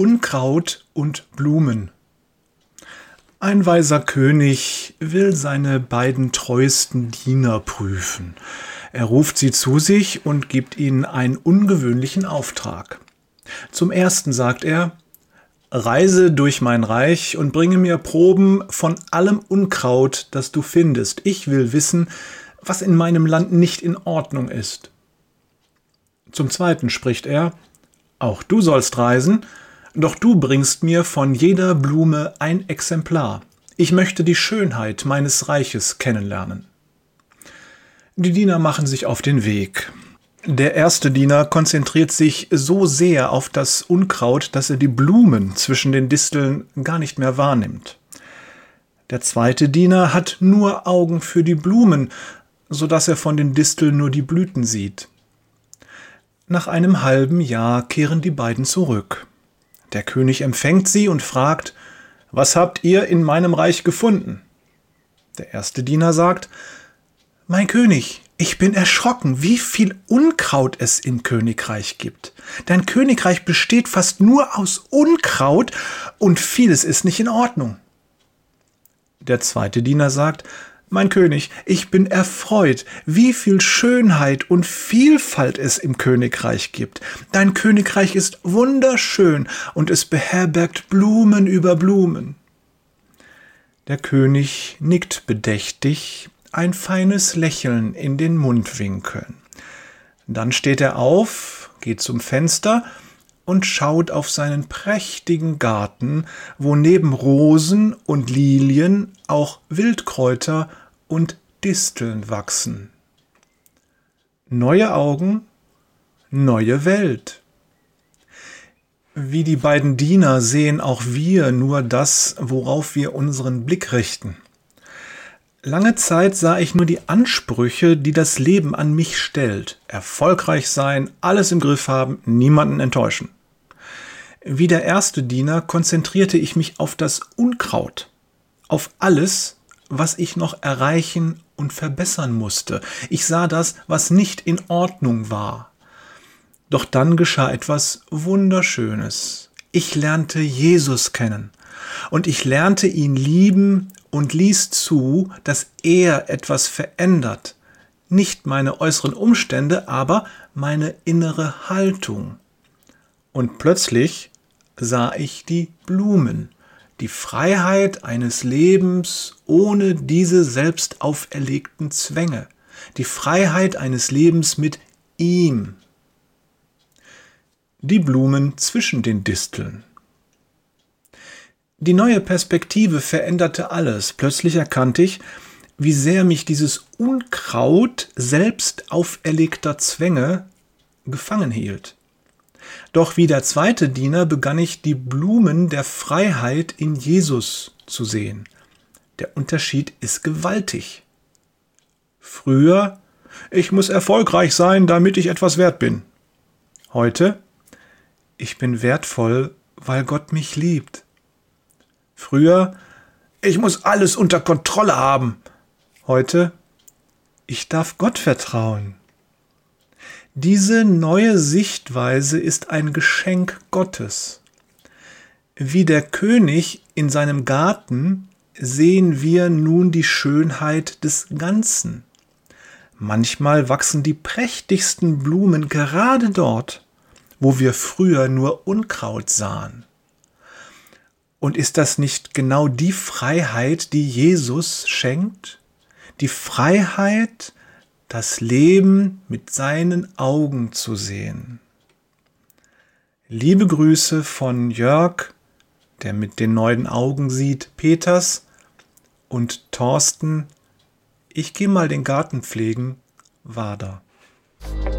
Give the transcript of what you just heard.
Unkraut und Blumen. Ein weiser König will seine beiden treuesten Diener prüfen. Er ruft sie zu sich und gibt ihnen einen ungewöhnlichen Auftrag. Zum ersten sagt er: Reise durch mein Reich und bringe mir Proben von allem Unkraut, das du findest. Ich will wissen, was in meinem Land nicht in Ordnung ist. Zum zweiten spricht er: Auch du sollst reisen, doch du bringst mir von jeder Blume ein Exemplar. Ich möchte die Schönheit meines Reiches kennenlernen. Die Diener machen sich auf den Weg. Der erste Diener konzentriert sich so sehr auf das Unkraut, dass er die Blumen zwischen den Disteln gar nicht mehr wahrnimmt. Der zweite Diener hat nur Augen für die Blumen, sodass er von den Disteln nur die Blüten sieht. Nach einem halben Jahr kehren die beiden zurück. Der König empfängt sie und fragt: Was habt ihr in meinem Reich gefunden? Der erste Diener sagt: Mein König, ich bin erschrocken, wie viel Unkraut es im Königreich gibt. Dein Königreich besteht fast nur aus Unkraut und vieles ist nicht in Ordnung. Der zweite Diener sagt: Mein König, ich bin erfreut, wie viel Schönheit und Vielfalt es im Königreich gibt. Dein Königreich ist wunderschön und es beherbergt Blumen über Blumen. Der König nickt bedächtig, ein feines Lächeln in den Mundwinkeln. Dann steht er auf, geht zum Fenster und schaut auf seinen prächtigen Garten, wo neben Rosen und Lilien auch Wildkräuter und Disteln wachsen. Neue Augen, neue Welt. Wie die beiden Diener sehen auch wir nur das, worauf wir unseren Blick richten. Lange Zeit sah ich nur die Ansprüche, die das Leben an mich stellt. Erfolgreich sein, alles im Griff haben, niemanden enttäuschen. Wie der erste Diener konzentrierte ich mich auf das Unkraut, auf alles, was ich noch erreichen und verbessern musste. Ich sah das, was nicht in Ordnung war. Doch dann geschah etwas Wunderschönes. Ich lernte Jesus kennen und ich lernte ihn lieben und ließ zu, dass er etwas verändert. Nicht meine äußeren Umstände, aber meine innere Haltung. Und plötzlich sah ich die Blumen, die Freiheit eines Lebens ohne diese selbst auferlegten Zwänge, die Freiheit eines Lebens mit ihm. Die Blumen zwischen den Disteln. Die neue Perspektive veränderte alles. Plötzlich erkannte ich, wie sehr mich dieses Unkraut selbst auferlegter Zwänge gefangen hielt. Doch wie der zweite Diener begann ich, die Blumen der Freiheit in Jesus zu sehen. Der Unterschied ist gewaltig. Früher: Ich muss erfolgreich sein, damit ich etwas wert bin. Heute: Ich bin wertvoll, weil Gott mich liebt. Früher: Ich muss alles unter Kontrolle haben. Heute: Ich darf Gott vertrauen. Diese neue Sichtweise ist ein Geschenk Gottes. Wie der König in seinem Garten sehen wir nun die Schönheit des Ganzen. Manchmal wachsen die prächtigsten Blumen gerade dort, wo wir früher nur Unkraut sahen. Und ist das nicht genau die Freiheit, die Jesus schenkt? Die Freiheit, das Leben mit seinen Augen zu sehen. Liebe Grüße von Jörg, der mit den neuen Augen sieht, Peters und Thorsten. Ich gehe mal den Garten pflegen, Wader.